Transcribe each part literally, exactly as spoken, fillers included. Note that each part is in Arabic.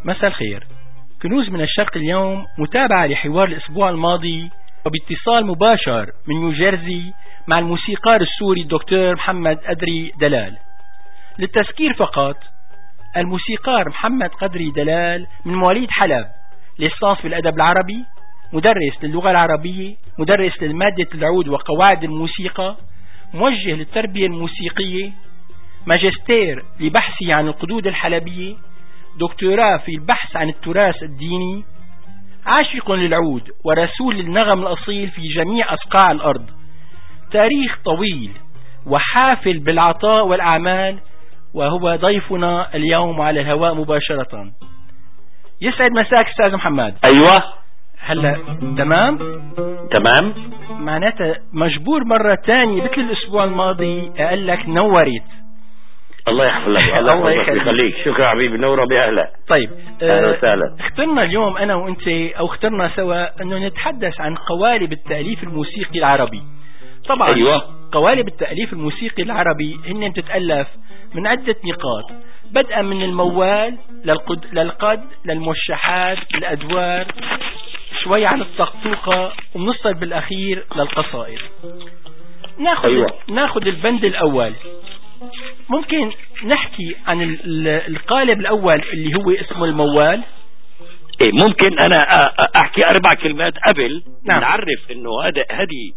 مساء الخير. كنوز من الشرق اليوم متابعة لحوار الأسبوع الماضي وباتصال مباشر من نيوجيرسي مع الموسيقار السوري الدكتور محمد قدري دلال. للتذكير فقط، الموسيقار محمد قدري دلال من مواليد حلب، ليسانس بالأدب العربي، مدرس للغة العربية، مدرس للمادة العود وقواعد الموسيقى، موجه للتربية الموسيقية، ماجستير لبحثه عن القدود الحلبية، دكتوراه في البحث عن التراث الديني، عاشق للعود ورسول للنغم الأصيل في جميع أصقاع الأرض، تاريخ طويل وحافل بالعطاء والأعمال، وهو ضيفنا اليوم على الهواء مباشرة. يسعد مساك أستاذ محمد. أيوة هلا تمام تمام. معناتها مجبور مرة تانية مثل الأسبوع الماضي أقول لك نورت. الله يحفظك. الله يخليك. شكرا حبيبي. نورة بأهلا. طيب أهلا وسهلا. اخترنا اليوم أنا وأنت أو اخترنا سوا أنه نتحدث عن قوالب التأليف الموسيقي العربي. طبعا أيوة. قوالب التأليف الموسيقي العربي هن بتتألف من عدة نقاط، بدءا من الموال للقد للقد للموشحات للأدوار، شوي عن الطقطوقة، وبنوصل بالأخير للقصائد. ناخذ أيوة. ناخذ البند الأول. ممكن نحكي عن القالب الأول اللي هو اسمه الموال؟ إيه ممكن أنا أحكي أربع كلمات قبل. نعم. نعرف إنه هذا هذه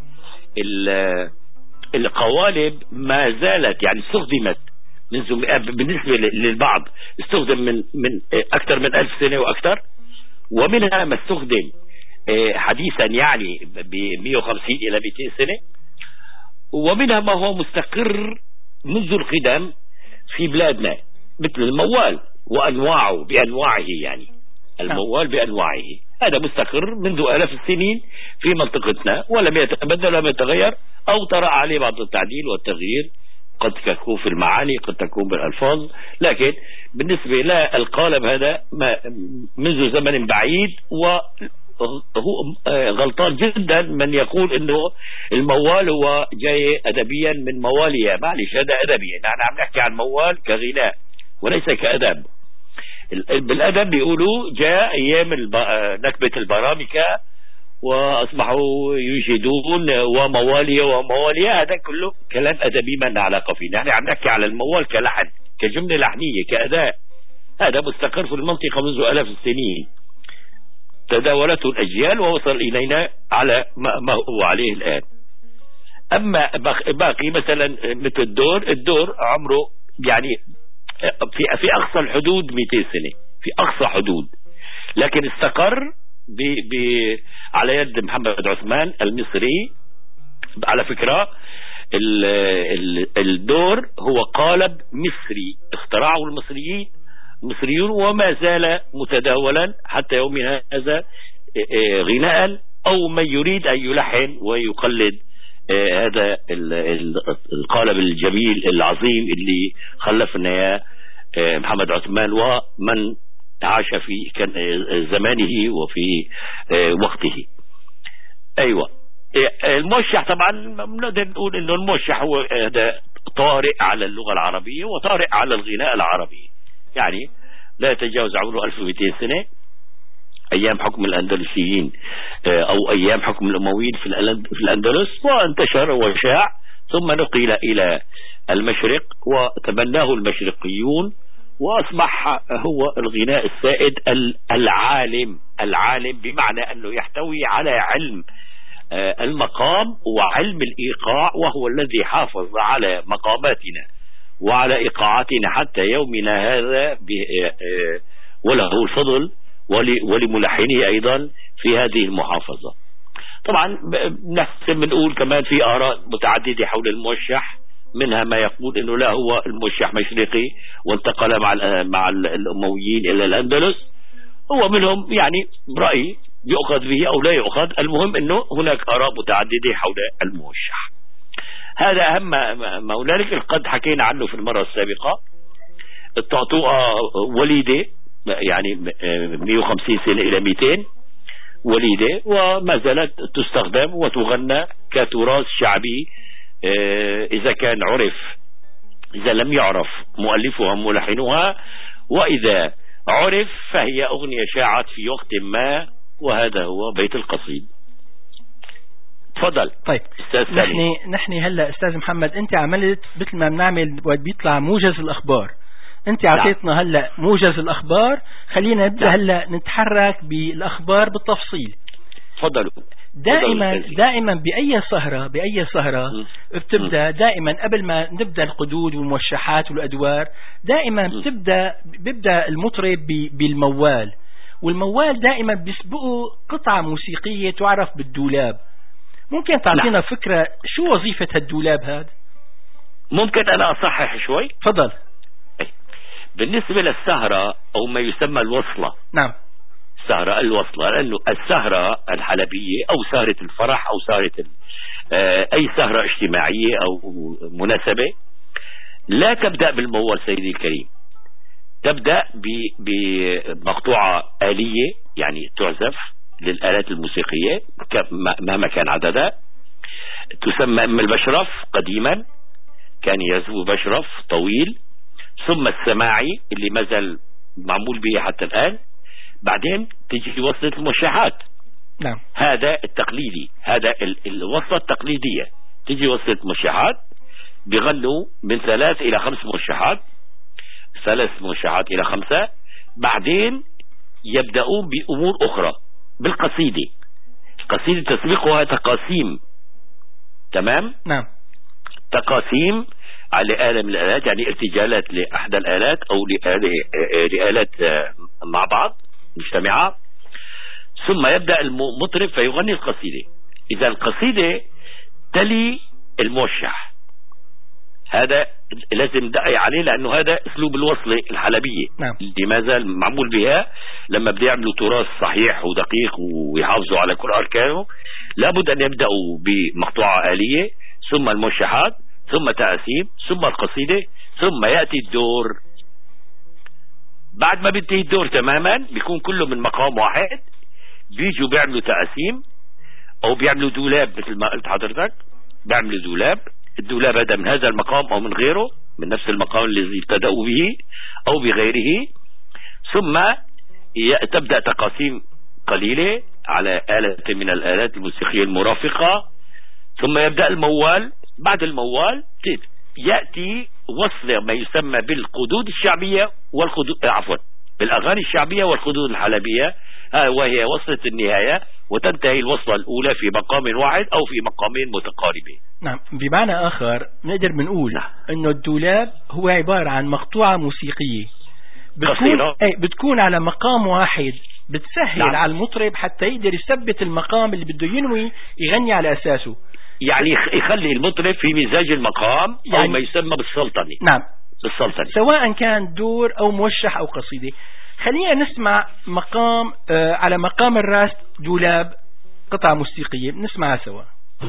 القوالب ما زالت يعني استخدمت منذ بالنسبة للبعض استخدم من من أكثر من ألف سنة وأكثر، ومنها ما استخدم حديثا يعني ب مئة وخمسين إلى مئتين سنة، ومنها ما هو مستقر منذ القدم في بلادنا مثل الموال وأنواعه بأنواعه، يعني الموال بأنواعه هذا مستقر منذ آلاف السنين في منطقتنا ولم يتبدل ولم يتغير أو طرأ عليه بعض التعديل والتغيير، قد تكون في المعاني قد تكون بالألفاظ، لكن بالنسبة للقالب هذا منذ زمن بعيد. وهو غلطان جدا من يقول انه الموال هو جاي ادبيا من موالية. معلش هذا ادبيا، نحن عم نحكي عن موال كغناء وليس كأدب. بالأدب بيقولوا جاء ايام الب... نكبة البرامكة واصبحوا يجدون وموالية وموالية، هذا كله كلام ادبي ما علاقة فيه. نحن عم نحكي على الموال كلحن، كجملة لحنية، كأداء. هذا مستقر في المنطقة منذ آلاف السنين، تداولته الأجيال ووصل إلينا على ما هو عليه الآن. أما باقي مثلا مثل الدور الدور عمره يعني في في أقصى الحدود مئتين سنة، في أقصى حدود، لكن استقر ب ب على يد محمد عثمان المصري. على فكرة ال ال الدور هو قالب مصري اخترعه المصريين مصريون وما زال متداولا حتى يومنا هذا غناء، أو من يريد أن يلحن ويقلد هذا القالب الجميل العظيم اللي خلفنا محمد عثمان ومن عاش في زمانه وفي وقته. أيوة. الموشح طبعا نقدر نقول انه الموشح هو هذا طارئ على اللغة العربية وطارئ على الغناء العربي، يعني لا يتجاوز عمره ألف ومئتين سنة، أيام حكم الأندلسيين أو أيام حكم الأمويين في الأندلس، وانتشر وشاع ثم نقل إلى المشرق وتبناه المشرقيون وأصبح هو الغناء السائد العالم العالم بمعنى أنه يحتوي على علم المقام وعلم الإيقاع، وهو الذي حافظ على مقاماتنا وعلى إيقاعاتنا حتى يومنا هذا، وله الفضل ولملحنه أيضا في هذه المحافظة. طبعا نحن بنقول كمان في آراء متعددة حول الموشح، منها ما يقول انه لا هو الموشح مشرقي وانتقل مع مع الأمويين إلى الأندلس، هو منهم يعني رأي يؤخذ به أو لا يؤخذ، المهم انه هناك آراء متعددة حول الموشح. هذا أهم ما هنالك. قد حكينا عنه في المرة السابقة. الطقطوقة وليدة يعني مئة وخمسين سنة إلى مئتين وليدة، وما زالت تستخدم وتغنى كتراث شعبي إذا كان عرف، إذا لم يعرف مؤلفها ملحنها، وإذا عرف فهي أغنية شاعت في وقت ما، وهذا هو بيت القصيد. تفضل. طيب أستاذ نحن نحن هلا أستاذ محمد، أنت عملت مثل ما بنعمل وقت بيطلع موجز الأخبار، أنت عطيتنا هلا موجز الأخبار، خلينا نبدأ هلا نتحرك بالأخبار بالتفصيل. تفضلوا. دائما دائما بأي سهرة بأي سهرة بتبدأ دائما قبل ما نبدأ القدود والموشحات والأدوار، دائما بتبدأ بيبدأ المطرب بالموال، والموال دائما بيسبقه قطعة موسيقية تعرف بالدولاب. ممكن تعطينا لا. فكرة شو وظيفة هالدولاب هذا؟ ممكن أنا أصحح شوي. تفضل. بالنسبة للسهرة أو ما يسمى الوصلة، نعم، السهرة الوصلة، لأنه السهرة الحلبية أو سهرة الفرح أو سهرة أي سهرة اجتماعية أو مناسبة لا تبدأ بالموال سيدي الكريم، تبدأ بمقطوعة آلية يعني تعزف للآلات الموسيقية مهما كان عددها، تسمى أم البشرف، قديما كان يعزف بشرف طويل، ثم السماعي اللي ما زال معمول به حتى الآن، بعدين تجي وصلة الموشحات. نعم. هذا التقليدي، هذا الوصلة التقليدية، تجي وصلة موشحات بيغنوا من ثلاث إلى خمس موشحات، ثلاث موشحات إلى خمسة، بعدين يبدأون بأمور أخرى بالقصيدة. القصيدة تسبقها تقاسيم. تمام. نعم. تقاسيم على آلة من الآلات، يعني ارتجالات لأحد الآلات أو لآلات مع بعض مجتمعة، ثم يبدأ المطرب فيغني القصيدة. إذا القصيدة تلي الموشح، هذا لازم ندعي عليه لأنه هذا أسلوب الوصلة الحلبية. نعم. اللي ما زال معمول بها لما بده يعملوا تراث صحيح ودقيق ويحافظوا على كل أركانه، لابد أن يبدأوا بمقطوعة آلية، ثم الموشحات، ثم تقاسيم، ثم القصيدة، ثم يأتي الدور. بعد ما بينتهي الدور تماما بيكون كله من مقام واحد، بيجوا بيعملوا تقاسيم او بيعملوا دولاب مثل ما قلت حضرتك، بيعملوا دولاب. الدولاب هذا من هذا المقام او من غيره، من نفس المقام الذي ابتدأوا به او بغيره، ثم تبدأ تقاسيم قليلة على آلة من الآلات الموسيقية المرافقة، ثم يبدأ الموال. بعد الموال يأتي وصل ما يسمى بالقدود الشعبية والقدود عفوا بالأغاني الشعبية والقدود الحلبية، وهي وصلة النهاية، وتنتهي الوصلة الأولى في مقام واحد أو في مقامين متقاربين. نعم. بمعنى آخر نقدر بنقول نعم. أنه الدولاب هو عبارة عن مقطوعة موسيقية بتكون, اي بتكون على مقام واحد، بتسهل نعم. على المطرب حتى يقدر يثبت المقام اللي بده ينوي يغني على أساسه، يعني يخلي المطرب في مزاج المقام يعني أو ما يسمى بالسلطنة. نعم، بالسلطنة، سواء كان دور أو موشح أو قصيدة. خلينا نسمع مقام آه على مقام الراس دولاب، قطعة موسيقية نسمعها سوا.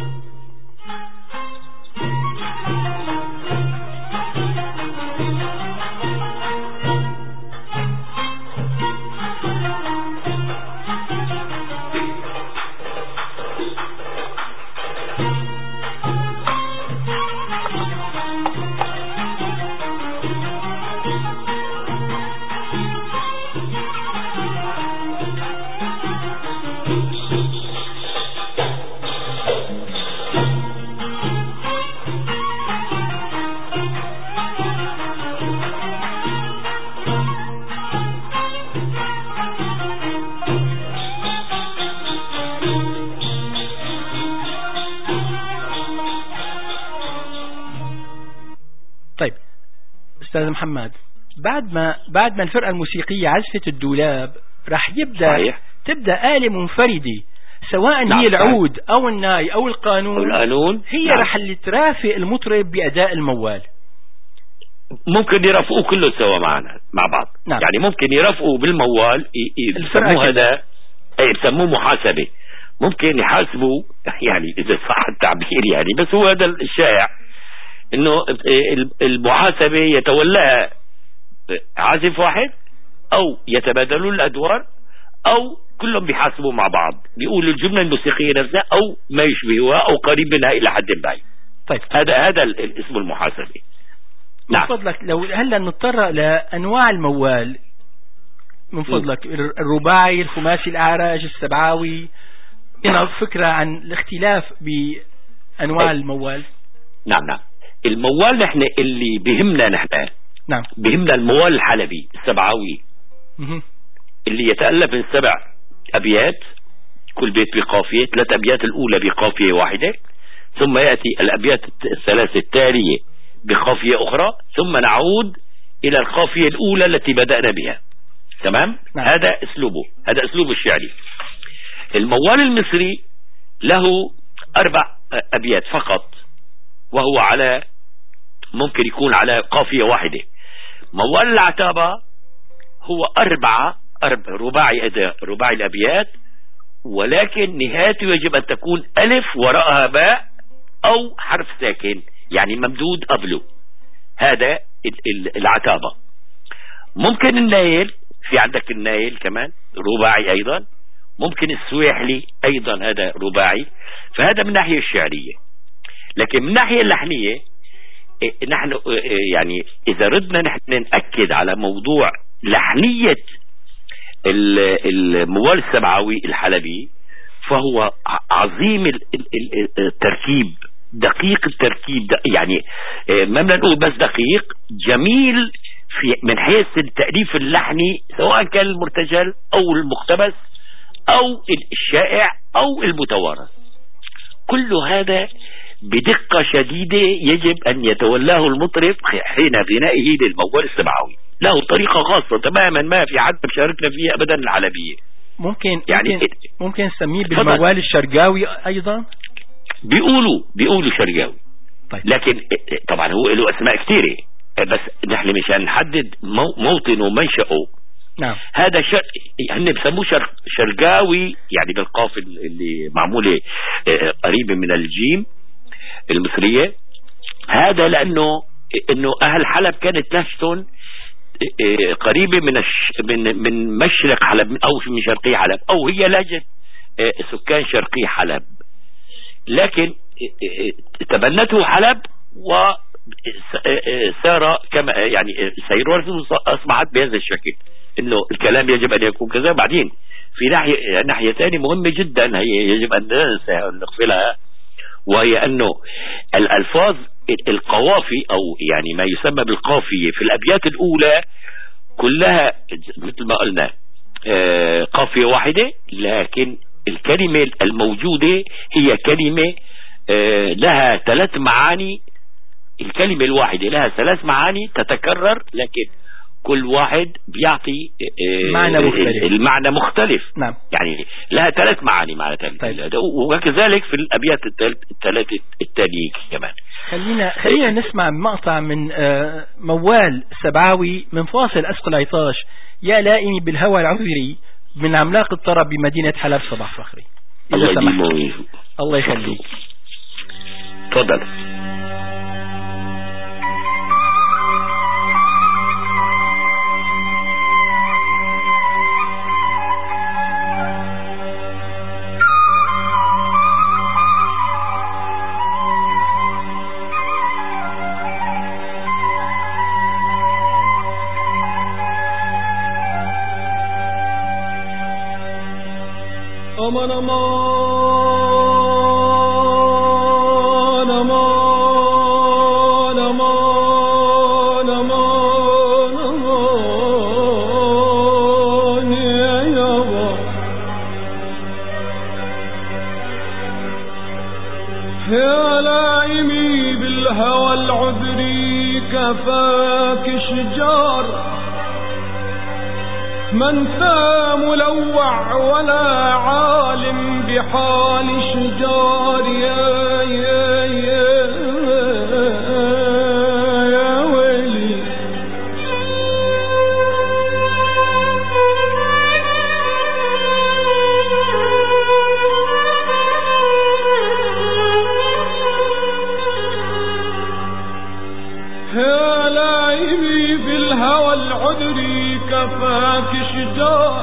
طيب أستاذ محمد، بعد ما بعد ما الفرقة الموسيقية عزفت الدولاب راح يبدأ صحيح. تبدأ آلة منفردة، سواء نعم. هي العود أو الناي أو القانون, القانون. هي نعم. راح اللي ترافق المطرب بأداء الموال. ممكن يرافقوا كله سوا معنا مع بعض. نعم. يعني ممكن يرافقوا بالموال، يسموه هذا اي بسموه محاسبة. ممكن يحاسبوا يعني إذا صح التعبير يعني، بس هو هذا الشائع انه المحاسبة يتولاها عازف واحد او يتبادلون الادوار او كلهم بيحاسبوا مع بعض، بيقولوا الجملة الموسيقية نفسها او ما يشبهها او قريب منها الى حد بعيد. طيب هذا هذا الاسم المحاسبة. نعم. من فضلك لو هلا نضطر لانواع الموال، من فضلك الرباعي، الخماسي، الأعراج، السبعاوي، هنا فكرة عن الاختلاف بأنواع الموال. نعم نعم. الموال نحن اللي بهمنا نحن نعم بهمنا الموال الحلبي السبعاوي مه. اللي يتألف من سبع أبيات، كل بيت بقافية، ثلاث أبيات الأولى بقافية واحدة، ثم يأتي الأبيات الثلاث التالية بقافية أخرى، ثم نعود إلى القافية الأولى التي بدأنا بها. تمام. نعم. هذا أسلوبه، هذا أسلوب الشعري. الموال المصري له أربع أبيات فقط، وهو على ممكن يكون على قافية واحدة. موال العتابة هو أربعة أربع رباعي أداء رباعي الأبيات، ولكن نهايته يجب أن تكون ألف وراءها باء أو حرف ساكن، يعني ممدود قبله. هذا العتابة. ممكن النايل، في عندك النايل كمان رباعي أيضا، ممكن السويحلي أيضا هذا رباعي. فهذا من الناحية الشعرية. لكن من الناحية اللحنية نحن يعني إذا ردنا نحن نأكد على موضوع لحنية الموال السبعاوي الحلبي، فهو عظيم التركيب، دقيق التركيب، يعني ما بدنا نقول بس دقيق، جميل في من حيث التأليف اللحني، سواء كان المرتجل أو المقتبس أو الشائع أو المتوارث. كل هذا بدقة شديدة يجب أن يتولاه المطرب حين غنائه للموال السبعاوي. له طريقة خاصة تماما ما في حد شاركنا فيها أبدا العلبية. ممكن يعني ممكن, ممكن نسميه بالموال الشرقاوي أيضا. بيقولوا بيقولوا شرقاوي. طيب. لكن طبعا هو له أسماء كثيرة، بس نحن مشان نحدد موطن ومنشأه. نعم. هذا شر... هن بسموه شر... شرقاوي، يعني بالقاف اللي معمولة قريبة من الجيم المصرية. هذا لأنه إنه أهل حلب كانت لهجتهم قريبة من الش... من من مشرق حلب أو من شرقي حلب، أو هي لهجة سكان شرقي حلب، لكن تبنته حلب وسار كما يعني سيرورته أصبحت بهذا الشكل، إنه الكلام يجب أن يكون كذا. بعدين في ناحية ناحية ثانية مهمة جدا هي يجب أن نغفلها، وهي أنه الألفاظ القوافي أو يعني ما يسمى بالقافية في الأبيات الأولى كلها مثل ما قلنا قافية واحدة، لكن الكلمة الموجودة هي كلمة لها ثلاث معاني. الكلمة الواحدة لها ثلاث معاني تتكرر، لكن كل واحد بيعطي معنى مختلف. المعنى مختلف. نعم. يعني لها ثلاث معاني معنى ثالث. طيب. وكذلك في الأبيات الثلاثة التانية كمان. خلينا خلينا نسمع مقطع من موال سبعاوي من فاصل أسقل عطاش يا لائمي بالهوى العذري من عملاق الطرب بمدينة حلب صباح فخري. الله يديمه. الله يخليك. تفضل. أمان أمان أمان أمان أمان أمان يا يابا يا لائمي بالهوى العذري كفاك شجار من ثا ملوع ولا عالم بحال شجار يا يا يا يا ويلي يا لاعبي بالهوى العذري كفاك شجار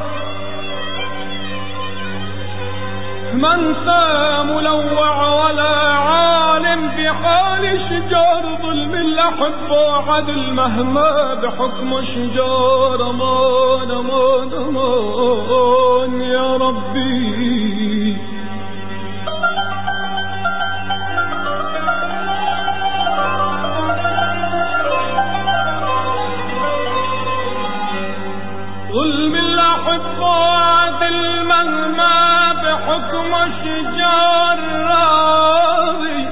من ثا ملوع ولا عالم بحال شجار ظلم الله الأحبة عدل مهما بحكم شجار أمان أمان أمان يا ربي. ظلم الأحبة عدل مهما بحكم شجار راضي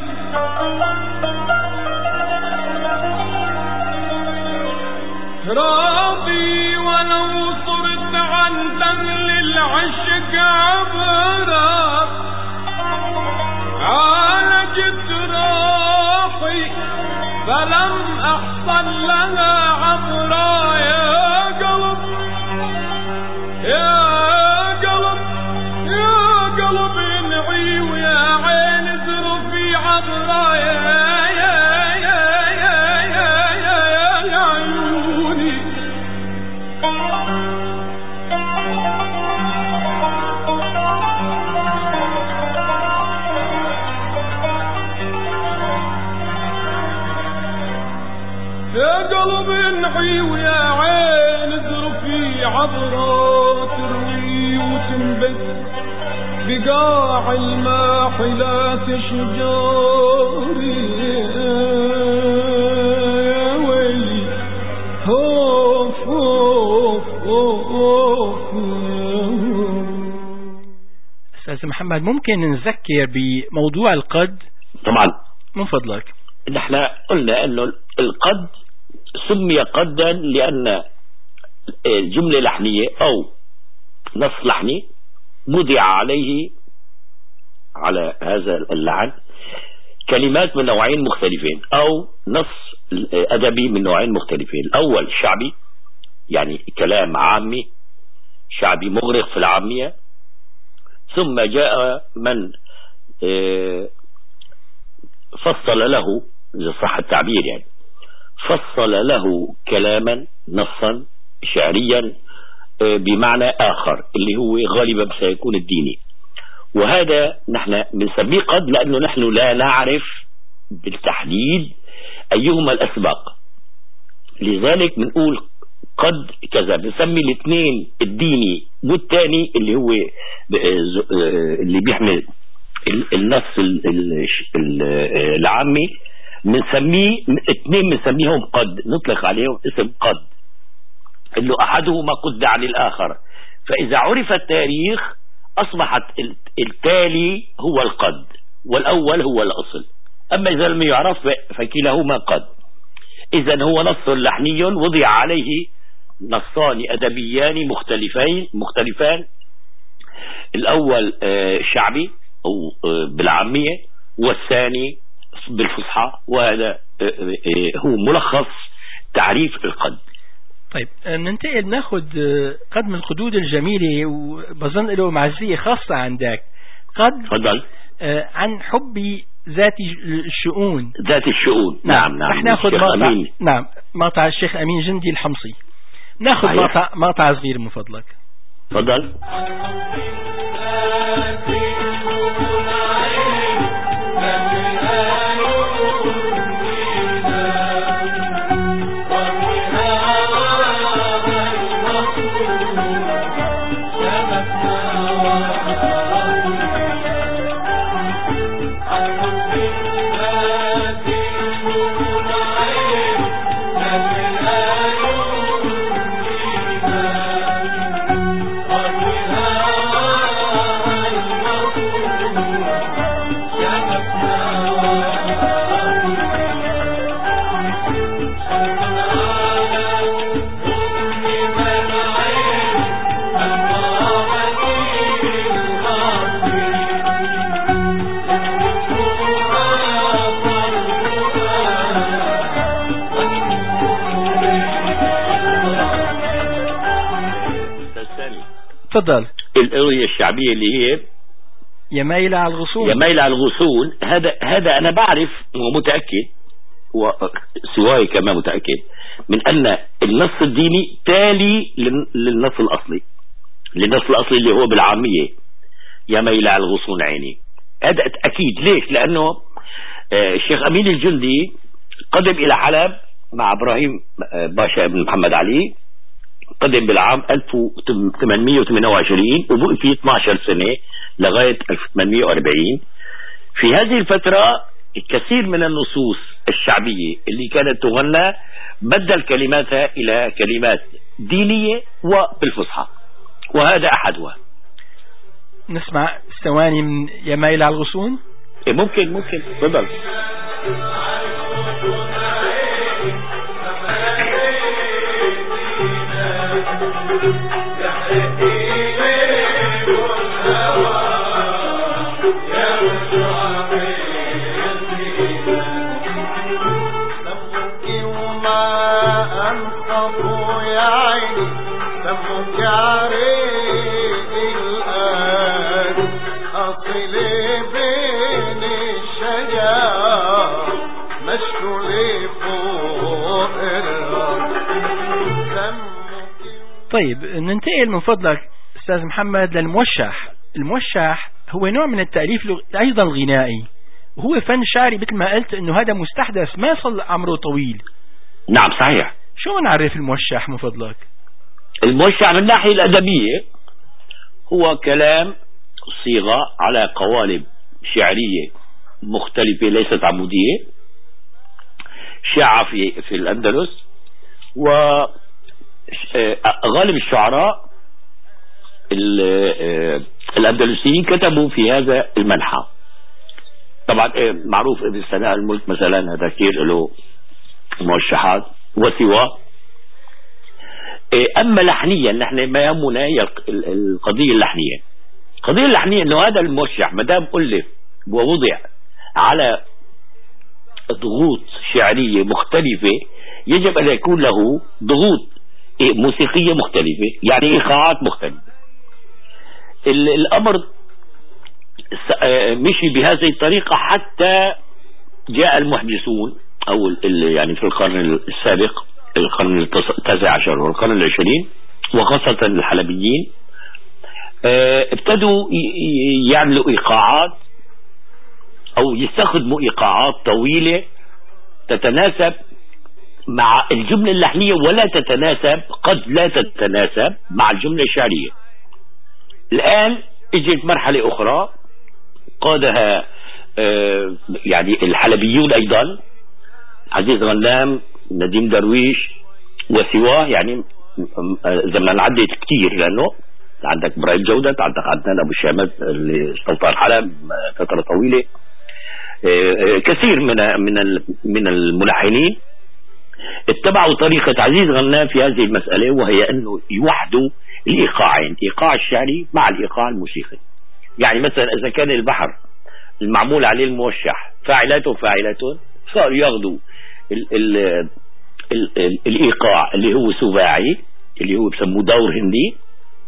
راضي ولو صرت عن دل العشق عبرة عالجت راحي فلم أحصل لها عبرة يا قلب يا قلب يا قلب انعي ويا عين ذرفي عبرة يا قلب انعي ويا عين ذرفي عبرة تروي وتنبت بقاع الماحلات شجاري يا ويلي خوف خوف خوف. أستاذ محمد ممكن نذكر بموضوع القد؟ طبعا من فضلك. نحن قلنا انه القد سمي قدا لأن جملة لحنية أو نص لحني وضع عليه على هذا اللحن كلمات من نوعين مختلفين أو نص أدبي من نوعين مختلفين. الأول شعبي يعني كلام عامي شعبي مغرق في العامية، ثم جاء من فصل له إذا صح التعبير يعني فصل له كلاما نصا شعريا بمعنى آخر اللي هو غالبا سيكون الديني، وهذا نحن بنسميه قد لأنه نحن لا نعرف بالتحديد أيهما الأسبق، لذلك بنقول قد كذا. بنسمي الاثنين الديني والثاني اللي هو اللي بيحمل النص العامي بنسميه اثنين بنسميهم قد، نطلق عليهم اسم قد انه احدهما قد عن الاخر، فاذا عرف التاريخ اصبحت التالي هو القد والاول هو الاصل، اما اذا لم يعرف فكلاهما قد. اذا هو نص لحني وضع عليه نصان ادبيان مختلفين مختلفان الاول شعبي او بالعامية والثاني بالفصحى، وهذا هو ملخص تعريف القد. طيب ننتقل ناخذ قد من القدود الجميلة وبظن له معزية خاصة عندك. قد تفضل. عن حب ذات الشؤون ذات الشؤون. نعم نعم. رح ناخذ مقطع. نعم مقطع الشيخ أمين جندي الحمصي. ناخذ مقطع مقطع صغير من فضلك. تفضل. تفضل. الأغنية الشعبية اللي هي يا مايلة على الغصون. يا مايلة على الغصون، هذا هذا أنا بعرف ومتأكد وسواي كمان متأكد من أن النص الديني تالي للنص الأصلي للنص الأصلي اللي هو بالعامية يا مايلة على الغصون عيني. هذا أكيد. ليش؟ لأنه الشيخ أمين الجندي قدم إلى حلب مع إبراهيم باشا ابن محمد علي، قدم بالعام ألف وثمانمئة وثمانية وعشرين وبقي فيه اثني عشر سنة لغاية ألف وثمانمئة وأربعين. في هذه الفترة الكثير من النصوص الشعبية اللي كانت تغنى بدل كلماتها إلى كلمات دينية وبالفصحى، وهذا أحدها. نسمع ثواني من يا مايل على الغصون. إيه ممكن ممكن تفضل. طيب ننتقل من فضلك أستاذ محمد للموشح. الموشح هو نوع من التأليف أيضا غنائي، وهو فن شعري مثل ما قلت أنه هذا مستحدث ما صل عمره طويل. نعم صحيح. شو نعرف الموشح من فضلك؟ الموشح من الناحية الأدبية هو كلام صيغة على قوالب شعرية مختلفة ليست عمودية، شاع في في الأندلس، وغالب الشعراء الأندلسيين كتبوا في هذا المنحى. طبعا معروف ابن سناء الملك مثلا هذا كثير له موشحات وسوى. أما لحنيا نحن ما يهمنا هي القضية اللحنية. القضية اللحنية أنه هذا الموشح مدام ألف ووضع على ضغوط شعرية مختلفة يجب أن يكون له ضغوط موسيقية مختلفة، يعني إيقاعات مختلفة. الأمر مشي بهذه الطريقة حتى جاء المحدثون أو يعني في القرن السابق، القرن التاسع عشر والقرن العشرين، وخاصة الحلبيين ابتدوا يعملوا إيقاعات أو يستخدموا إيقاعات طويلة تتناسب مع الجملة اللحنية ولا تتناسب، قد لا تتناسب مع الجملة الشعرية. الآن اجت مرحلة أخرى قادها يعني الحلبيون أيضا، عزيز غنام، نديم درويش وسواه، يعني زمان عدت كتير لأنه عندك إبراهيم جودة، عندك عدنان أبو الشامات اللي استوطن حلب فترة طويلة، كثير من من من الملحنين اتبعوا طريقة عزيز غنام في هذه المسألة، وهي أنه يوحدوا الإيقاعين، إيقاع الشعري مع الإيقاع الموسيقي. يعني مثلا إذا كان البحر المعمول عليه الموشح فاعلات وفاعلات، صاروا ياخذوا ال ال ال ال الإيقاع اللي هو سباعي اللي هو بسموه دور هندي،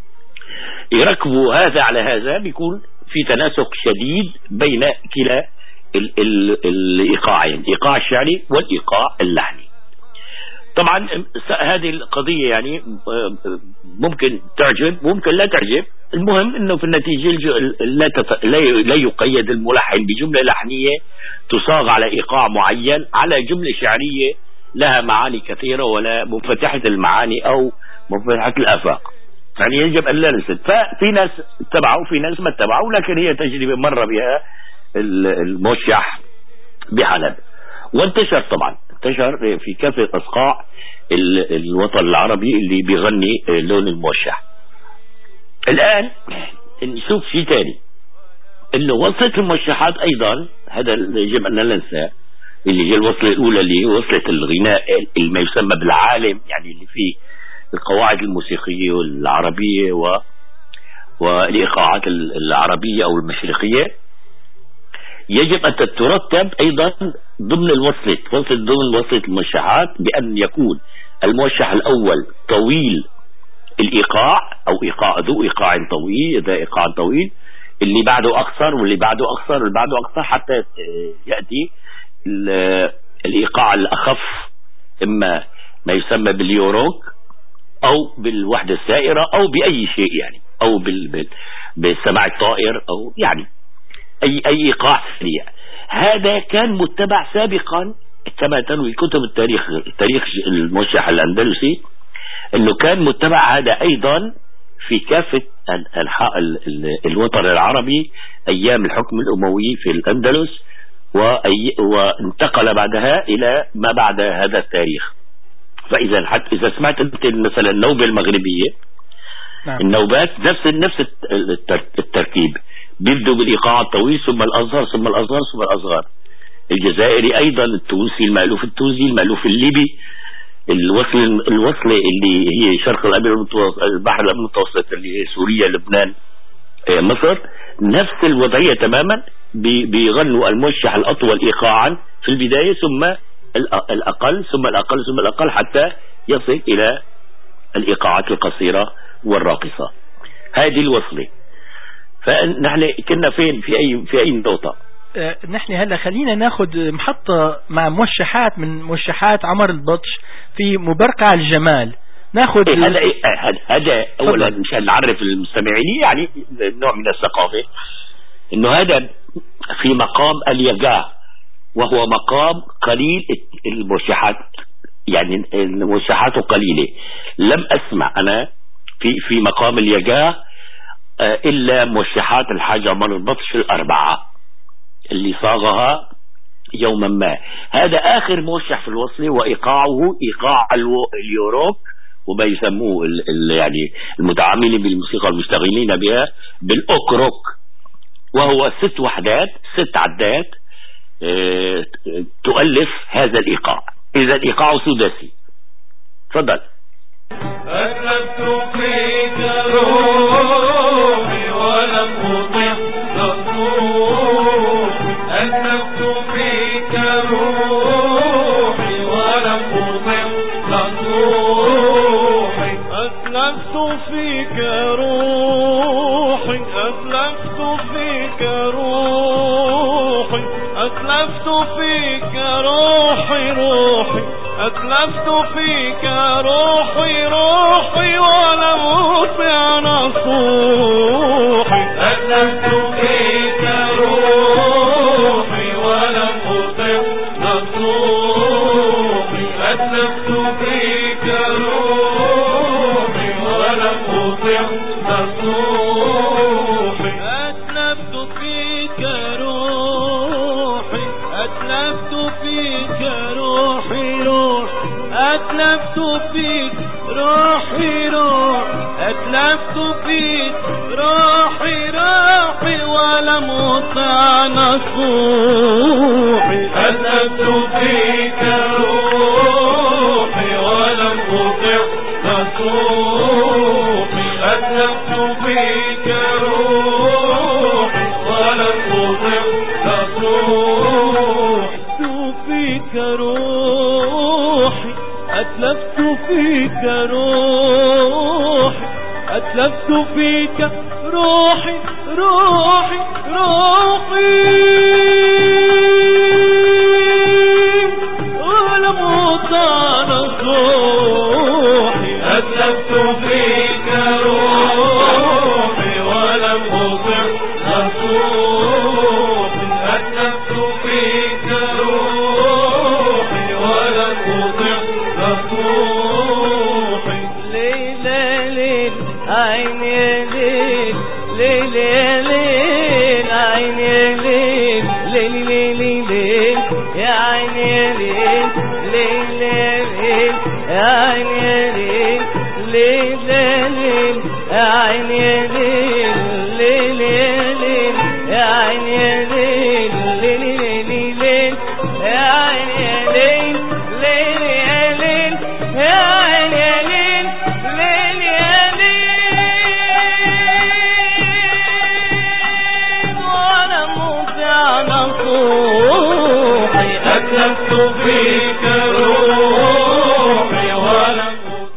يركبوا هذا على هذا، بيكون في تناسق شديد بين كلا ال ال الإيقاعين، الإيقاع الشعري والإيقاع اللحني. طبعا هذه القضية يعني ممكن تعجب ممكن لا تعجب، المهم انه في النتيجة لا, تف... لا يقيد الملحن بجملة لحنية تصاغ على ايقاع معين على جملة شعرية لها معاني كثيرة ولا منفتحة المعاني او منفتحة الافاق، يعني يجب ان لا ننسى. ففي ناس اتبعوا في ناس ما اتبعوا، لكن هي تجربة مر بها الموشح بحلب وانتشر، طبعا انتشر في كافة أصقاع الوطن العربي اللي بيغني لون الموشح. الآن نشوف شيء تاني، انه وصلة الموشحات ايضا هذا يجب ان لا ننسى، اللي هي الوصلة الاولى اللي هي وصلة الغناء اللي ما يسمى بالعالم، يعني اللي فيه القواعد الموسيقية والعربية و والايقاعات العربية او المشرقية، يجب أن تترتب أيضا ضمن الوصلة وصلة ضمن وصلة الموشحات بأن يكون الموشح الأول طويل الإيقاع أو إيقاع ذو إيقاع طويل، ذا إيقاع طويل، اللي بعده أقصر واللي بعده أقصر واللي بعده أقصر، حتى يأتي الإيقاع الأخف، إما ما يسمى باليوروك أو بالوحدة السائرة أو بأي شيء يعني، أو بالسماع الطائر أو يعني أي أي إيقاع سريع. هذا كان متبع سابقا كما تنوي كتب التاريخ تاريخ الموشح الأندلسي أنه كان متبع هذا أيضا في كافة أنحاء الوطن العربي أيام الحكم الأموي في الأندلس، وانتقل بعدها إلى ما بعد هذا التاريخ. فإذا حتى إذا سمعت أنت مثلا النوبة المغربية، نعم. النوبات نفس نفس التركيب، بيبدوا بالإيقاع الطويل ثم الأصغر ثم الأصغر ثم الأصغر. الجزائري أيضا، التونسي المألوف التونسي، المألوف الليبي، الوصل الوصلة اللي هي شرق البحر الأبيض المتوسط اللي هي سوريا لبنان مصر، نفس الوضعية تماما. بيغنوا الموشح الأطول إيقاعا في البداية ثم الأقل ثم الأقل ثم الأقل حتى يصل إلى الإيقاعات القصيرة والراقصة. هذه الوصلة. فنحن كنا فين في أي في أي نقطة؟ أه نحن هلا خلينا ناخذ محطة مع موشحات من موشحات عمر البطش في مبرقع الجمال. ناخذ إيه هذا إيه هذا أولا مشان نعرف المستمعين يعني نوع من الثقافة، إنه هذا في مقام اليقاه، وهو مقام قليل الموشحات، يعني الموشحات قليلة. لم أسمع أنا في في مقام اليقاه إلا موشحات الحاج عمر البطش الأربعة اللي صاغها يوما ما. هذا آخر موشح في الوصلة، وإيقاعه إيقاع اليوروك، وما يسموه ال ال يعني المتعاملين بالموسيقى المشتغلين بها بالأوكروك، وهو ست وحدات ست عدات اه تؤلف هذا الإيقاع. إذا إيقاعه سداسي. تفضل. أسلمت فيك روحي ولم أطع نصوح، أسلمت فيك روحي ولم أطع نصوح، أسلمت فيك روحي أسلمت فيك روحي أسلمت فيك روحي روحي أسلمت فيك روحي روحي ولم أطع نصوحي، أسلمت فيك روحي ولم أطع نصوحي، أسلمت فيك روحي ولم أطع نصوحي، أسلمت فيك روحي أسلمت فيك روحي روحي أتلفت فيك روحي روحي أتلفت فيك روحي روحي ولم أطع نصوحي، أتلفت فيك روحي ولم أطع نصوحي، أتلفت فيك روحي ولم أطع نصوحي، فيك روحي أتلفت فيك روحي أتلفت فيك روحي روحي روحي ولم أطع نصوحي، أتلفت فيك روحي ولم أطع نصوحي، أتلفت فيك روحي ولم أطع نصوحي، ليل ليل عيني ليل ليل ليل عيني ليل ليل ليل ليل يا عيني ليل ليل ليل يا عيني ليل ليل ليل يا عيني ليل ليل ليل يا عيني ليل ليل ليل يا عيني ليل ليل ليل يا عيني ليل ليل ليل ولم أطع نصوحي، أتلفت فيك روحي ولم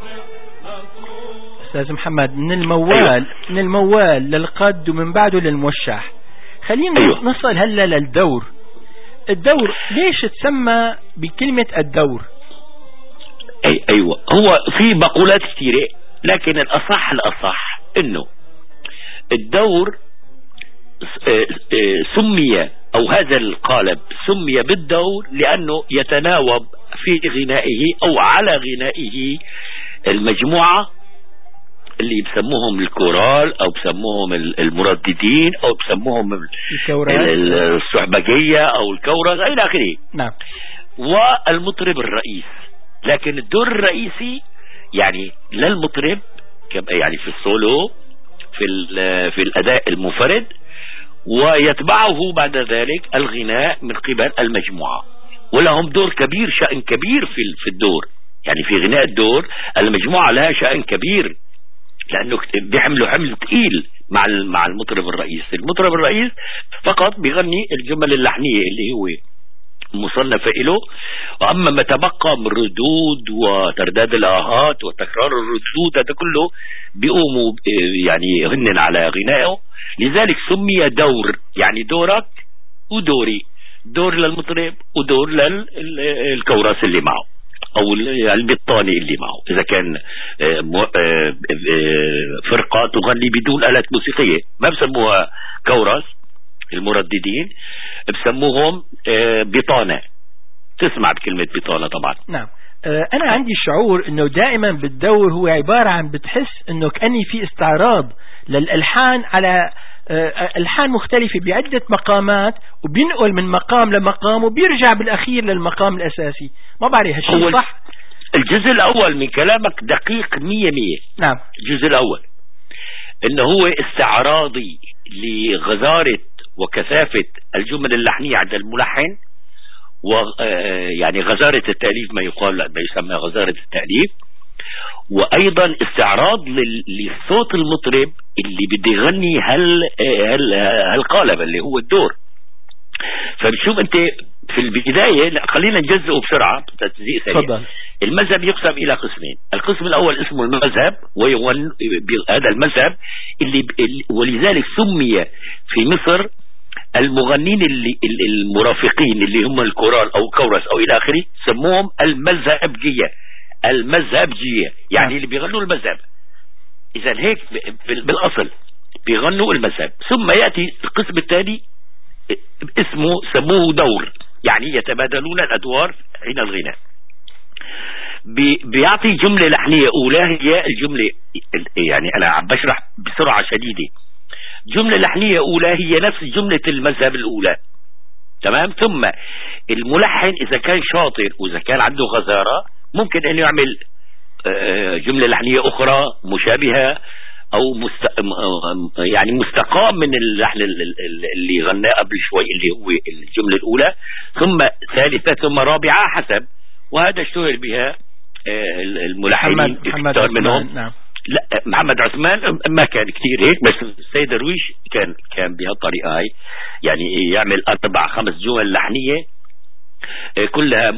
أستاذ محمد، من الموال من الموال للقد ومن بعده للموشح. خلينا أيوه. نصل هلا للدور. الدور ليش تسمى بكلمة الدور؟ أي أيوة، هو في مقولات كثيرة، لكن الأصح الأصح إنه الدور سمي أو هذا القالب سمي بالدور لأنه يتناوب في غنائه أو على غنائه المجموعة اللي بسموهم الكورال أو بسموهم المرددين أو بسموهم الصحبجية أو الكورة إلى آخره. نعم. والمطرب الرئيس، لكن الدور الرئيسي يعني للمطرب يعني في السولو في في الأداء المنفرد، ويتبعه بعد ذلك الغناء من قبل المجموعة، ولهم دور كبير، شأن كبير في في الدور، يعني في غناء الدور المجموعة لها شأن كبير لأنه بيحملوا حمل ثقيل مع مع المطرب الرئيس. المطرب الرئيس فقط بيغني الجمل اللحنية اللي هو مصنفة له، وأما ما تبقى من ردود وترداد الآهات وتكرار الردود هذا كله بيقوموا يعني هن على غنائه. لذلك سمي دور، يعني دورك ودوري، دور للمطرب ودور للكوراس اللي معه او البطاني اللي معه. اذا كان فرقة تغني بدون آلات موسيقية ما بسموها كوراس، المرددين بسموهم بطانة، تسمع بكلمة بطانة طبعا. نعم. أنا عندي الشعور أنه دائما بالدور هو عبارة عن بتحس أنه كأني في استعراض للألحان على ألحان مختلفة بعدة مقامات، وبينقل من مقام لمقام وبيرجع بالأخير للمقام الأساسي. ما بعرف هالشيء صح؟ الجزء الأول من كلامك دقيق مية مية. نعم. الجزء الأول إنه هو استعراضي لغزارة وكثافة الجمل اللحنية عند الملحن، ويعني غزارة التأليف ما يقال ما يسمى غزارة التأليف، وأيضا استعراض للصوت المطرب اللي بده يغني هال هال هالقالب اللي هو الدور. فبشوف أنت في البداية خلينا نجزئه بسرعة تجزئ سريع. المذهب يقسم إلى قسمين، القسم الأول اسمه المذهب، ويغن هذا المذهب اللي ولذلك سمي في مصر المغنين اللي المرافقين اللي هم الكورال أو كورس أو إلى آخره سموهم المذهبجية. المذهبجية يعني اللي بيغنوا المذهب. إذا هيك بالأصل بيغنوا المذهب. ثم يأتي القسم الثاني اسمه سموه دور، يعني يتبادلون الأدوار حين الغناء. بي بيعطي جملة لحنية أولى، هي الجملة يعني أنا عم بشرح بسرعة شديدة. جملة لحنية أولى هي نفس جملة المذهب الأولى، تمام. ثم الملحن إذا كان شاطر وإذا كان عنده غزارة ممكن أن يعمل جملة لحنية أخرى مشابهة أو مست... يعني مستقام من اللحن اللي غناه قبل شوي اللي هو الجملة الأولى، ثم ثالثة ثم رابعة حسب. وهذا اشتهر بها الملحنين محمد, محمد منهم. نعم. لا محمد عثمان ما كان كتير هيك، بس السيد درويش كان كان بهالطريقة هاي، يعني يعمل أربع خمس جمل لحنية كلها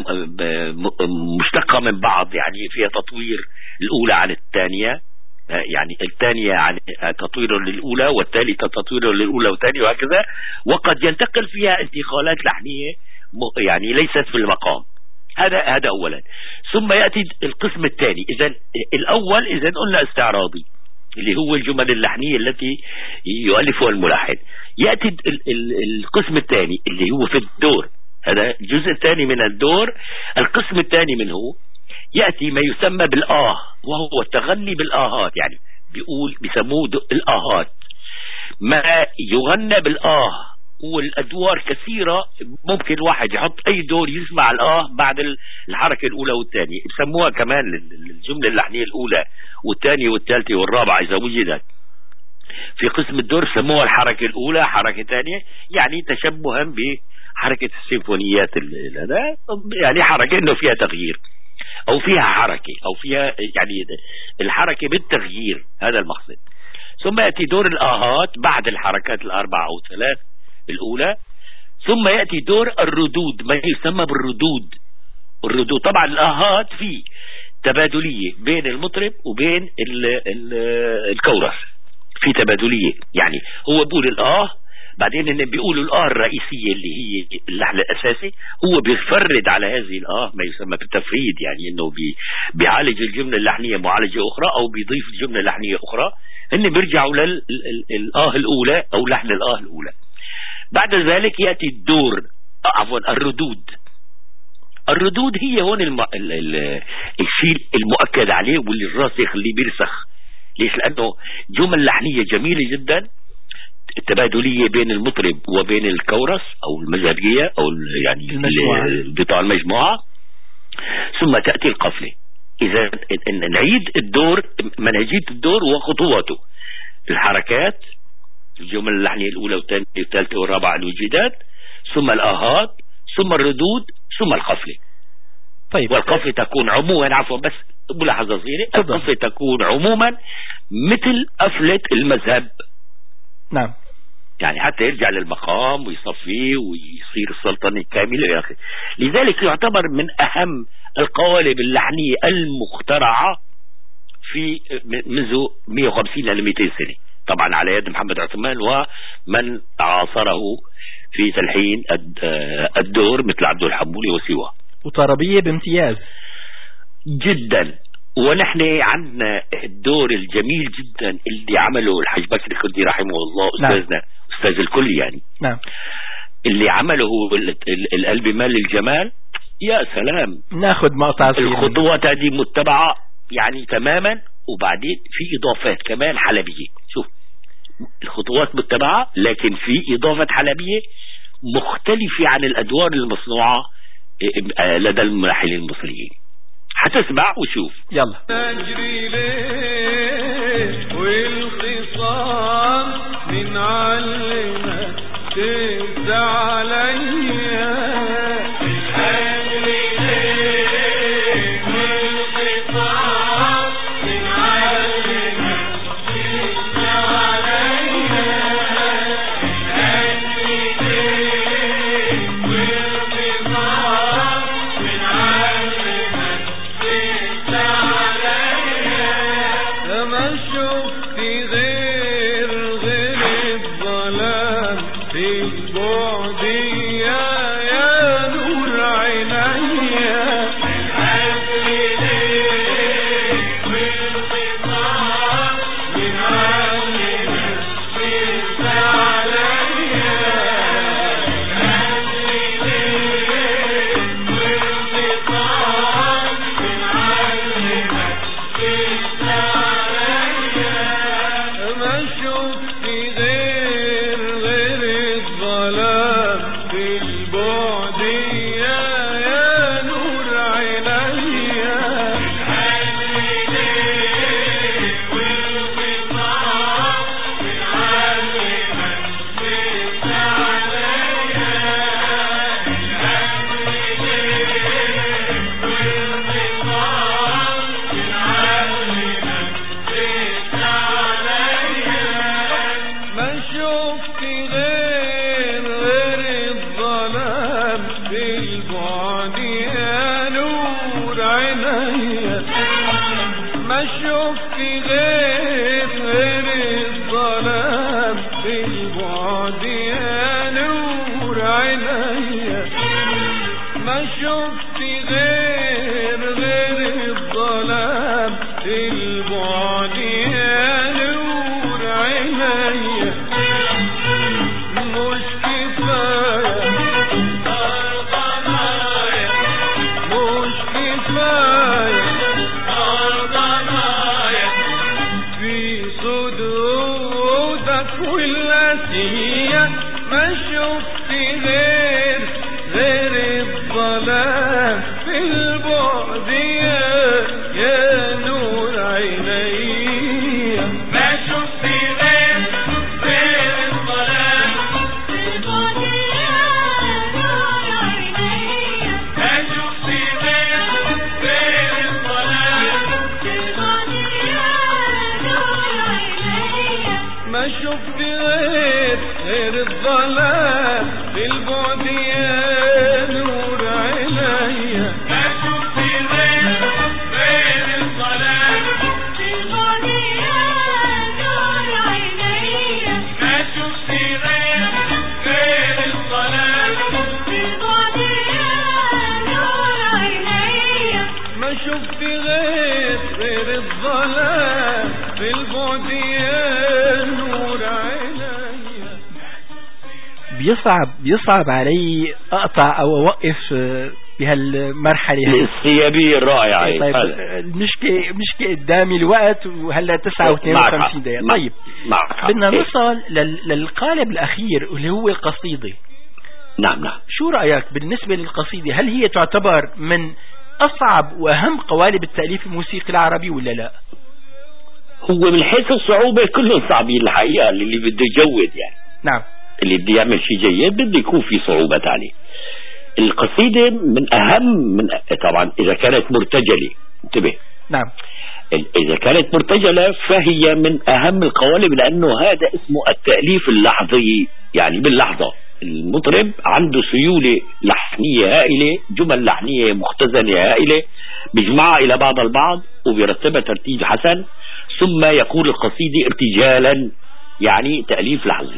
مشتقة من بعض، يعني فيها تطوير الأولى عن الثانية، يعني الثانية عن تطوير للأولى والثالثة تطوير للأولى والثانية وهكذا، وقد ينتقل فيها انتقالات لحنية يعني ليست في المقام. هذا هذا أولا. ثم يأتي القسم الثاني. إذا الأول إذا قلنا استعراضي اللي هو الجمل اللحنية التي يؤلفها الملحن. يأتي القسم الثاني اللي هو في الدور، هذا الجزء الثاني من الدور. القسم الثاني منه يأتي ما يسمى بالآه، وهو التغني بالآهات، يعني بيقول بيسموه الآهات. ما يغنى بالآه والأدوار كثيرة، ممكن الواحد يحط أي دور يسمع الآه بعد الحركة الأولى والثانية. بسموها كمان الجملة اللحنية الأولى والثانية والثالثة والرابعة إذا وجدت في قسم الدور سموها الحركة الأولى حركة ثانية، يعني تشبها بحركة السيمفونيات. هذا يعني حركة إنه فيها تغيير أو فيها حركة أو فيها يعني الحركة بالتغيير، هذا المقصد. ثم يأتي دور الآهات بعد الحركات الأربعة أو ثلاث الأولى. ثم يأتي دور الردود، ما يسمى بالردود. الردود طبعا الآهات في تبادلية بين المطرب وبين ال ال الكورس، في تبادلية، يعني هو بيقول الآه بعدين إن بيقولوا الآه الرئيسية اللي هي اللحن الأساسي، هو بيفرد على هذه الآه ما يسمى بالتفريد، يعني إنه بي بيعالج الجملة اللحنية معالجة أخرى أو بيضيف جملة لحنية أخرى. هن بيرجعوا للآه الأولى أو لحن الآه الأولى. بعد ذلك يأتي الدور، عفوا الردود. الردود هي هون الم... ال... ال... الشيء المؤكد عليه واللي الراسخ اللي بيرسخ. ليش؟ لأنه جمل لحنية جميلة جدا تبادلية بين المطرب وبين الكورس أو المزهرية أو يعني المجموعة. بتاع المجموعة. ثم تأتي القفلة. إذا نعيد الدور، منهجية الدور وخطواته، الحركات، الجمل اللحنية الأولى والثانية والثالثة والرابعة، الوجدات، ثم الآهات، ثم الردود، ثم القفلة. طيب. والقفلة تكون عموما، عفوا بس ملاحظة صغيرة، القفلة تكون عموما مثل قفلة المذهب. نعم. يعني حتى يرجع للمقام ويصفيه ويصير السلطنة كاملة يا أخي. لذلك يعتبر من أهم القوالب اللحنية المخترعة في منذ مئة وخمسين إلى مئتين سنة، طبعا على يد محمد عثمان ومن عاصره في تلحين الدور مثل عبد الحمولي وسواه. وطربية بامتياز جدا. ونحن عندنا الدور الجميل جدا اللي عمله الحاج بكر الخدي رحمه الله، أستاذنا. نعم. أستاذ الكل يعني. نعم. اللي عمله القلب مال للجمال. يا سلام. ناخد مقطع. الخطوات هذه متبعة يعني تماما، وبعدين في إضافات كمان حلبية. شوف، الخطوات متبعة لكن في إضافة حلبية مختلفة عن الأدوار المصنوعة لدى الملحنين المصريين. هتسمع وشوف. يلا. نجري ليه والخصام من علمك تنسى عليا. نجري ليه والخصام من علمك تنسى عليا. نجري ليه والخصام من علمك تنسى عليا. ما شفت غير غير الظلام في البعد يا يا نور عينيا. نجري ليه والخصام من علمك تنسى عليا. نجري ليه والخصام من علمك تنسى عليا. ما شفت غير غير الظلام في البعد يا يا نور عينيا. نجري ليه والخصام من علمك تنسى عليا. نجري ليه والخصام من علمك تنسى عليا. ما شفت غير غير الظلام في البعد يا نور عينيا. ما شفت غير غير الظلام في البعد يا نور عينيا. ما شفت غير غير الظلام في البعد يا نور عينيا. مش كفاية ضنايا، مش كفاية ضنايا في صدودك والأسية. ما شفت غير غير الظلام في البعد يا يا نور عينيا. ما شفت غير غير الظلام في البعد يا نور عينيا. ما شفت غير غير الظلام في البعد يا نور عينيا. ما شفت غير غير الظلام في البعد يا نور عينيا. ما شفت غير غير الظلام في البعد يا نور عينيا. ما شفت غير غير الظلام في البعد يا نور عينيا. ما شفت غير غير الظلام في البعد يا نور عينيا. بيصعب بيصعب علي أقطع أو أوقف بهالمرحلة السيابية الرائعة. طيب المشكلة مشكلة قدامي الوقت وهلا تسعة واثنين وخمسين دقيقة. طيب بدنا نوصل للقالب الأخير اللي هو القصيدة. نعم نعم. شو رأيك بالنسبة للقصيدة؟ هل هي تعتبر من أصعب وأهم قوالب التأليف الموسيقي العربي ولا لا؟ هو من حيث الصعوبة كلهم صعبين الحقيقة. اللي بده يجود يعني نعم اللي بده يعمل شيء جيد بده يكون في صعوبات عليه. القصيدة من أهم من طبعا إذا كانت مرتجلة، انتبه. نعم. إذا كانت مرتجلة فهي من أهم القوالب، لأنه هذا اسمه التأليف اللحظي. يعني باللحظة المطرب عنده سيولة لحنية هائلة، جمل لحنية مختزنة هائلة، بيجمعها إلى بعض البعض وبيرتبها ترتيب حسن، ثم يقول القصيدة ارتجالا، يعني تأليف لحظي.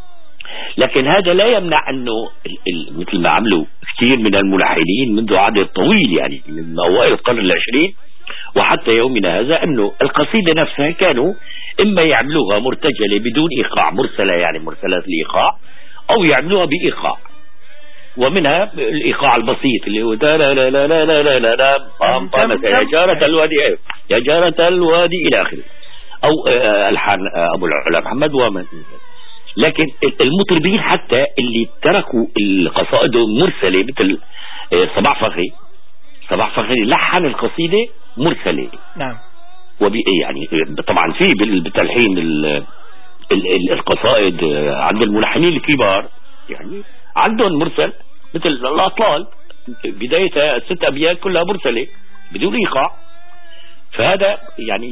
لكن هذا لا يمنع أنه مثل ما عملوا كثير من الملحنين منذ عهد طويل، يعني من أوائل القرن العشرين وحتى يومنا هذا، أنه القصيدة نفسها كانوا إما يعملوها مرتجلة بدون إيقاع، مرسلة يعني مرسلات الإيقاع، أو يعملوها بإيقاع. ومنها الإيقاع البسيط اللي هو دا لا لا لا لا لا لا لا قام قامت يا جارة الوادي يا جارة الوادي إلى آخره، أو ألحان أبو العلا محمد ومن. لكن المطربين حتى اللي تركوا القصائد المرسلة مثل صباح فخري، صباح فخري لحن القصيدة مرسلة. نعم. وبي يعني طبعا في بالتلحين القصائد عند الملحنين الكبار يعني عندهم مرسل، مثل الأطلال بدايتها ست أبيات كلها مرسلة بدون إيقاع. فهذا يعني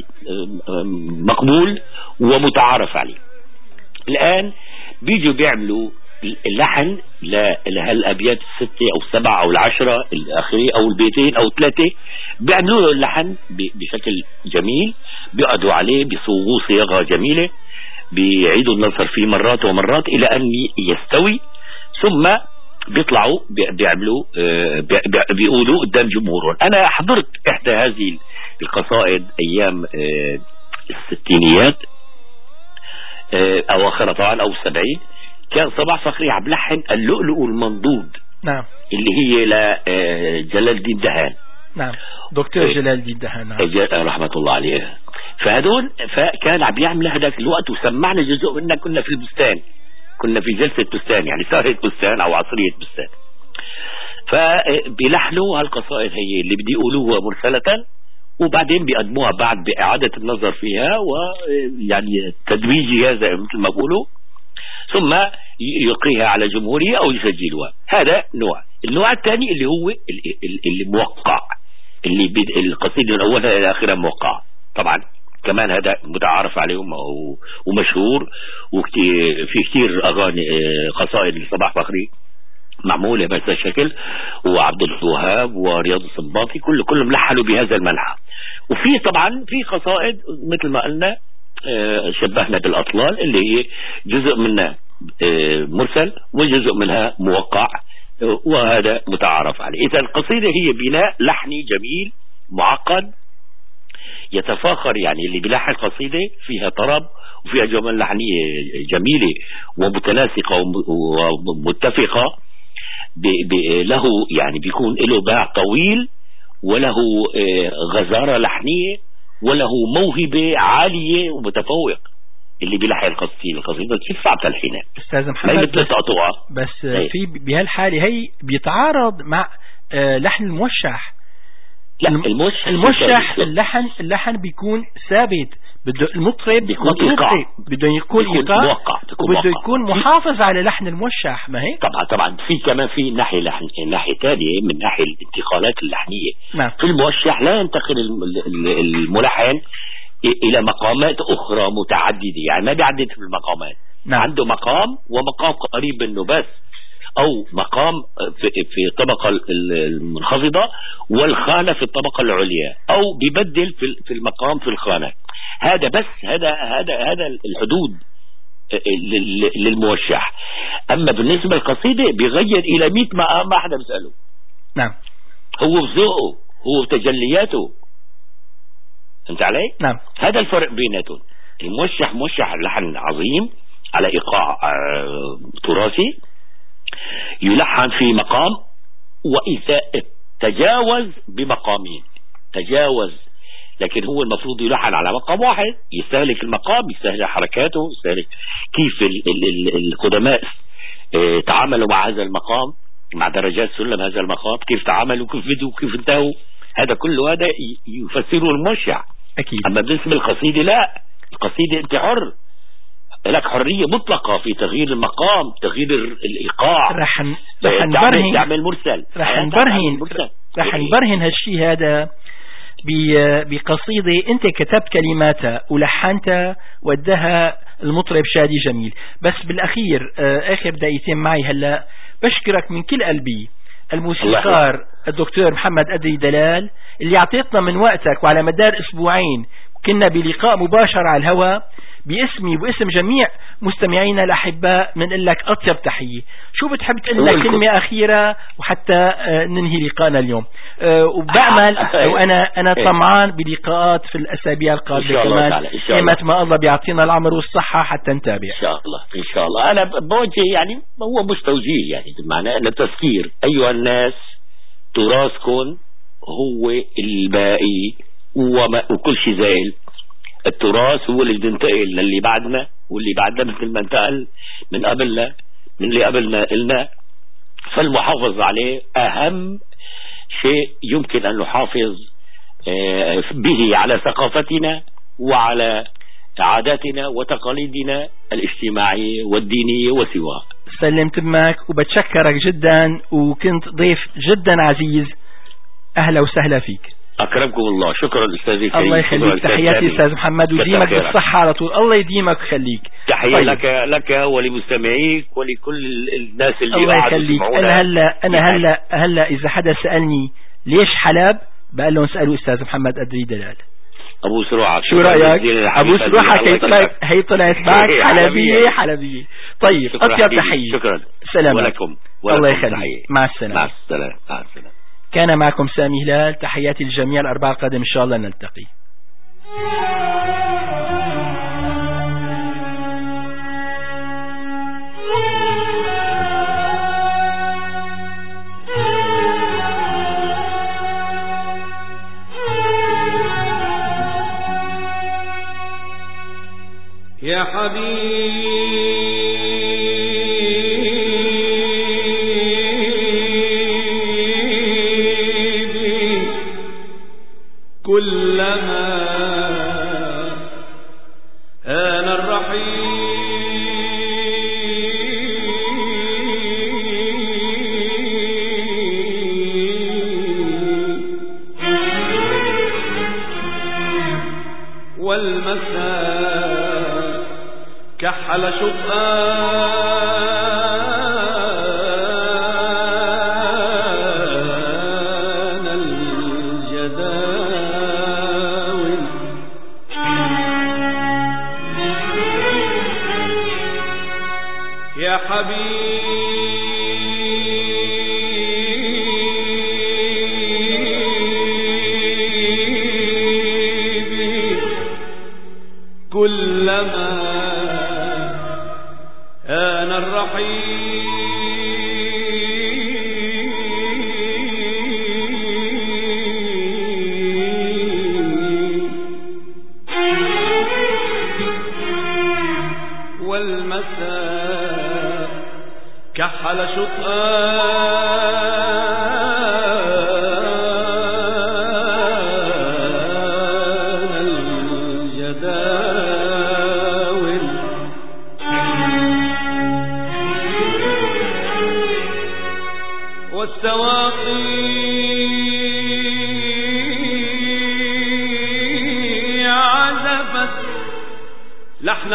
مقبول ومتعارف عليه. الآن بيجوا بيعملوا اللحن لهالأبيات الستة أو السبعة أو العشرة الآخرية أو البيتين أو ثلاثة، بيعملوا له اللحن بشكل جميل، بيقعدوا عليه بيصوغوه صياغة جميلة، بيعيدوا النظر فيه مرات ومرات إلى أن يستوي، ثم بيطلعوا بيعملوا بيقولوا قدام جمهورهم. أنا حضرت إحدى هذه القصائد أيام الستينيات أواخر طبعا أو السبعين، كان صباح فخري عم لحن اللؤلؤ المنضود. نعم. اللي هي لجلال الدين دهان. نعم دكتور جلال الدين دهان. نعم. رحمة الله عليه. فهدول فكان عم يعمل هذاك الوقت وسمعنا جزء منه. كنا في البستان، كنا في جلسة بستان يعني سهرة بستان أو عصرية بستان، فبيلحنوا هالقصائد هي اللي بدي يقولوها مرسلة، وبعدين بيقدموها بعد بإعادة النظر فيها ويعني تدويج هذا مثل ما بقولوا، ثم يلقيها على جمهورية أو يسجلوها. هذا نوع. النوع الثاني اللي هو اللي موقع، اللي القصيدة من أولها إلى آخرها موقع. طبعا كمان هذا متعارف عليهم ومشهور، وفي كثير أغاني قصائد لصباح فخري معمولة بهذا الشكل، وعبد الوهاب ورياض السنباطي كل كلهم لحنوا بهذا المنحى. وفي طبعا في قصائد مثل ما قلنا شبهنا بالأطلال اللي هي جزء منها مرسل وجزء منها موقع، وهذا متعارف عليه. إذا القصيدة هي بناء لحني جميل معقد يتفاخر، يعني اللي بيلحن قصيدة فيها طرب وفيها جمل لحنية جميلة ومتناسقة ومتفقة، له يعني بيكون له باع طويل، وله غزارة لحنية، وله موهبة عالية ومتفوق اللي بيلحن القصيدة. القصيدة كيف صعب تلحينها أستاذ محمد، بس, بس هي. في بهالحالة هي بيتعارض مع لحن الموشح. لا الموشح, الموشح اللحن اللحن بيكون ثابت، بده المطرب مطلوب بده يكون إيقاع، وبده يكون محافظ على لحن الموشح. ما هيك؟ طبعا طبعا في كمان في ناحية لحن ناحية ثانية من ناحية الانتقالات اللحنية. نعم. في الموشح لا ينتقل الملحن إلى مقامات أخرى متعددة، يعني ما بيعدد في المقامات. نعم. عنده مقام ومقام قريب منه بس، أو مقام في, في الطبقة المنخفضة والخانة في الطبقة العليا، أو بيبدل في في المقام في الخانة. هذا بس هذا هذا هذا الحدود للموشح. أما بالنسبة للقصيدة بيغير إلى مئة مقام، ما حدا بيسأله. نعم. هو بذوقه، هو بتجلياته. فهمت علي؟ نعم. هذا الفرق بيناتهم. الموشح موشح لحن عظيم على إيقاع تراثي، يلحن في مقام، وإذا تجاوز بمقامين تجاوز، لكن هو المفروض يلحن على مقام واحد، يستهلك المقام، يستهلك حركاته، يستهلك كيف القدماء تعاملوا مع هذا المقام، مع درجات سلم هذا المقام، كيف تعاملوا، كيف بدوا، كيف انتهوا. هذا كله هذا يفسره الموشع. أكيد. أما بالنسبة للقصيدة لا، القصيدة أنت حر، لك حرية مطلقة في تغيير المقام، تغيير الإيقاع. رح نبرهن تعمل مرسل رح نبرهن رح نبرهن هالشيء هذا بقصيدة أنت كتبت كلماتها ولحنتها ودها المطرب شادي جميل. بس بالأخير آخر دقيقتين معي هلأ، بشكرك من كل قلبي الموسيقار الدكتور محمد أدري دلال اللي اعطيتنا من وقتك، وعلى مدار أسبوعين كنا بلقاء مباشر على الهواء. باسمي واسم جميع مستمعينا الأحباء من لك أطيب تحية. شو بتحب تقول لك كلمة أخيرة وحتى ننهي لقاءنا اليوم؟ وبأمل وأنا أنا طمعان بلقاءات في الأسابيع القادمة كمان، إيمت ما الله بيعطينا العمر والصحة حتى نتابع إن شاء الله. إن شاء الله أنا بوجه يعني هو مش توجيه، يعني بمعنى أن التذكير أيها الناس تراثكم هو الباقي وكل شيء زائل. التراث هو اللي بينتقل للي بعدنا، واللي بعدنا مثل ما انتقل من قبلنا، من اللي قبلنا إلنا. فالمحافظة عليه أهم شيء يمكن أن نحافظ به على ثقافتنا وعلى عاداتنا وتقاليدنا الاجتماعية والدينية وسواها. سلمت بمك وبتشكرك جدا، وكنت ضيف جدا عزيز. أهلا وسهلا فيك. أكرمكم الله. شكرا أستاذي الكريم. الله يخليك. تحياتي أستاذ محمد، وديمك بالصحة على طول. الله يديمك ويخليك. تحية طيب. لك لك ولمستمعيك ولكل الناس اللي الله يخليك. أنا هلا أنا هلا هلا إذا حدا سألني ليش حلب بقول لهم اسألوا أستاذ محمد أدري دلال. أبو سروعك شو رأيك؟ أبو سروعك هي طلعت هي طلعت معك حلبية حلبية. طيب أطيب تحية. شكرا. سلام ولكم. الله يخليك. مع السلامة. مع السلامة. مع السلامة. كان معكم سامي هلال. تحياتي للجميع. الأربعاء القادم إن شاء الله نلتقي. يا حبيبي كلما آن الرحيل والمساء كحل شطآن الجداول يا حبيبي كلما آن الرحيل والمساء كحل شطآن الجداول والسواقي عزفت لحن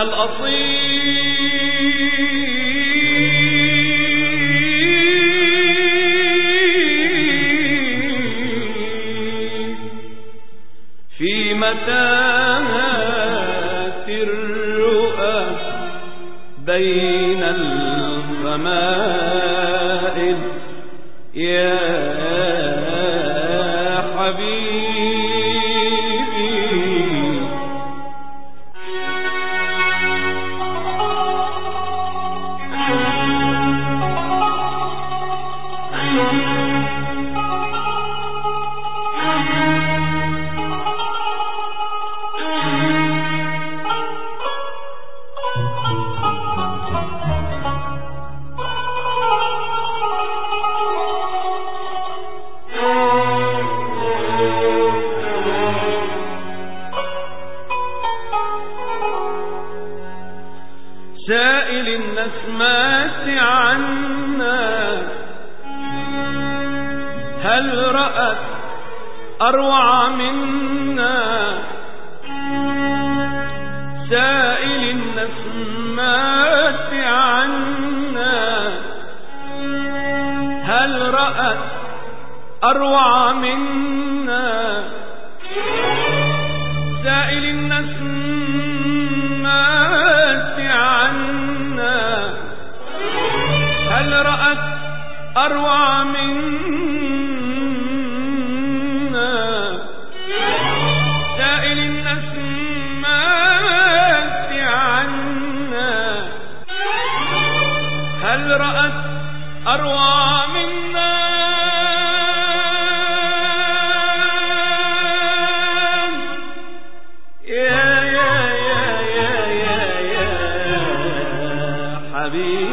الأصيل في متاهات الرؤى بين الخمائل يا حبيبي سائل النسمات عنا هل رأت أروع منا سائل النسمات عنا هل رأت أروع منا سائل النسمات عنا هل رأت أروع منا سائل النسمات عنا هل رأت أروع منا يا يا يا يا يا حبيبي